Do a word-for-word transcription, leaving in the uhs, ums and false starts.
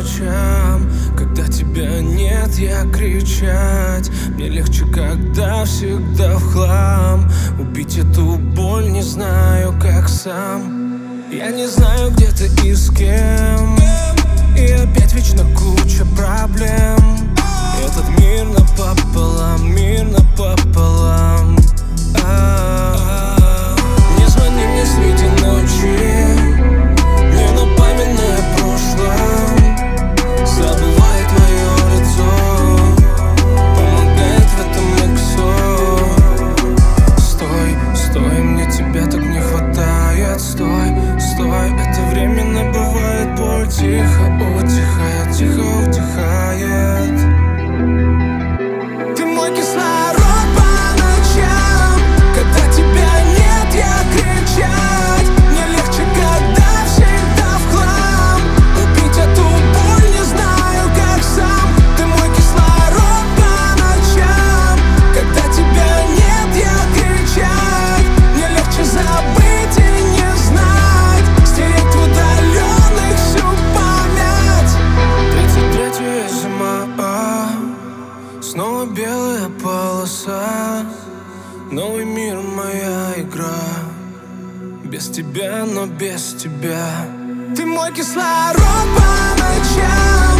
ночам. Когда тебя нет, я кричать. Мне легче, когда всегда в хлам. Убить эту боль не знаю, как сам. Я не знаю, где ты и с кем. И опять вечно куча проблем. Этот мир напополам, мир напополам. А-а-а. Не звони мне среди ночи, не напоминай о прошлом. Забывай твое лицо, помогает в этом иксо. Стой, стой, мне тебя так не хватает. Стой, стой, это временно бывает. Боль тихо утихает, тихо утихает. Ты мой кислород по ночам. Когда тебя нет, я кричать. Мне легче, когда всегда в хлам. Убить эту боль не знаю, как сам. Ты мой кислород по ночам. Когда тебя нет, я кричать. Мне легче забыть и не знать. Стереть в удаленных всю память. Тридцать третья зима, а, снова белая полоса. Новый мир, моя игра. Без тебя, но без тебя. Ты мой кислород по ночам.